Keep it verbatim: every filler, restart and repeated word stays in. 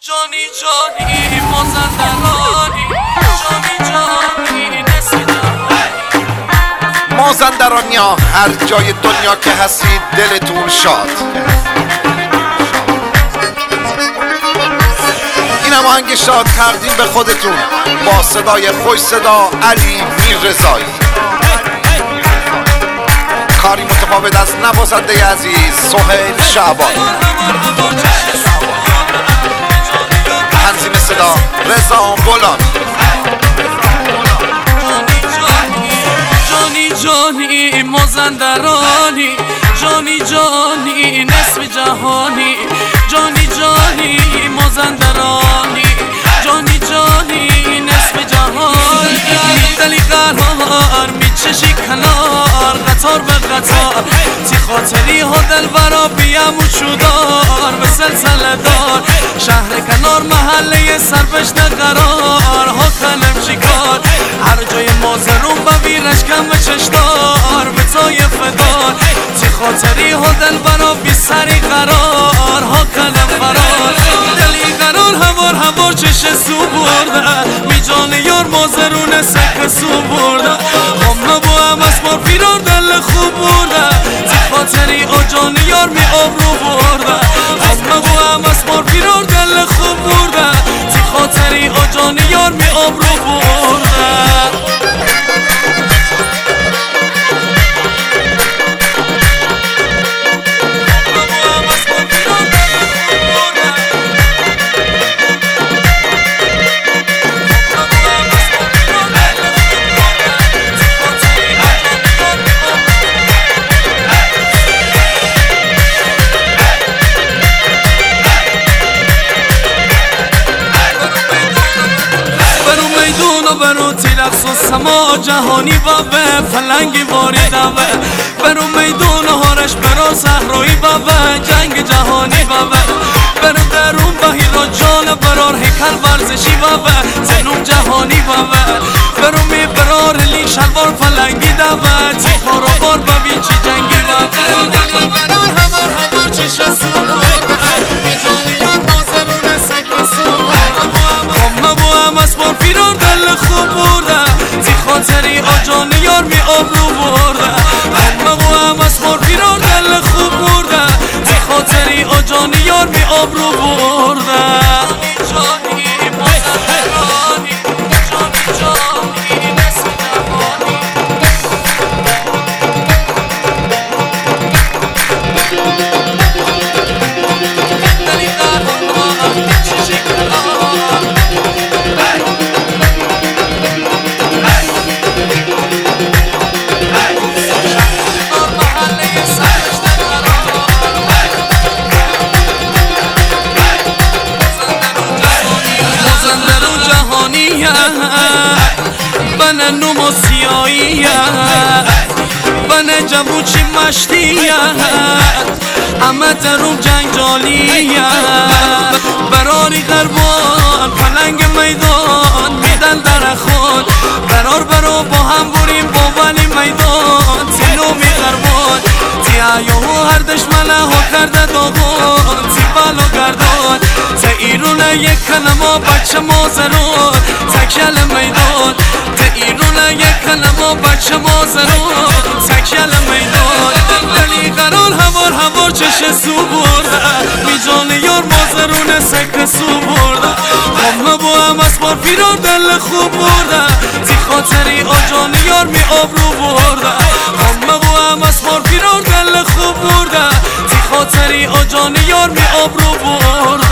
جانی جانی مازندرانی، جانی جانی نصف جهانی. مازندرانیا هر جای دنیا که هستید دلتون شاد. این آهنگ شاد تقدیم به خودتون با صدای خوش صدا علی میررضایی. کاری متفاوت از نوازنده عزیز سهیل شعبانی. تنظیم صدا رضا بولان. جانی جانی مازندرانی، جانی جانی نصف جهانی. جانی جانی مازندرانی، جانی جانی نصف جهانی. دلی قرار میچشی کنار، قطار به قطار تی خاطری ها دل برا بیم و چودار به سلسله دار. شهر کنار محله سربشت قرار ها کنم چیکار. هر جای مازرون با ویرش کم به چشدار به طایف دار. تی خاطری ها دل برا بی سری قرار ها کنم فرار. دلی قرار هوار هوار چش سو برده، می جان یار مازرون سک سو برده. همه با هم از بار پیرار دل خوب برده، تی خاطری آ جان یار می آبرو برده. همه با هم از بار پیرار دل خوب برده، تی خاطری آ جان یار می آبرو برده. برو تیرقص و سما جهانی بابه فلنگی واری دوه. برو میدون هارش برو صحرایی بابه جنگ جهانی بابه. برو درون بهی را جان برار هیکل ورزشی بابه زنون جهانی بابه. برو می برار لی شلوار فلنگی دوه تی خارا بار ببین چی جنگی بابه. دلی برار همار همار چی شسو میجانی یاد نازرون سک سو همه با هم از بار پیرار دل خوب برده، تی خاطری آ جان یار می آبرو برده. همه با هم از بار پیرار دل خوب برده، تی خاطری آ جان یار می آبرو برده. جانی مازندرانی، جانی جانی نصف جهانی. دلی قرار میچشی کنار، بنه نمو سیاییه بنه جبوچی مشتیه همه درون جنجالیه. براری غربان پلنگ میدان میدن در خود قرار برو با هم بریم با ولی میدان تینو می غربان. تی ایوهو هر دشمنه ها کرده داغان تی بالو گردان. تی ایرونه یک کنما بچه مازرون تکیل میدان. تی ایرونه یک کنما بچه مازرون تکیل میدان. دلی قرار هوار هوار چش سو برده، می جان یار مازرون سک سو برده. همه با هم از بار پیرار دل خوب برده، تی خاطری آ جان یار می آبرو برده. همه با هم از بار پیرار دل خوب برده، تی خاطری آ جان یار می آبرو برده.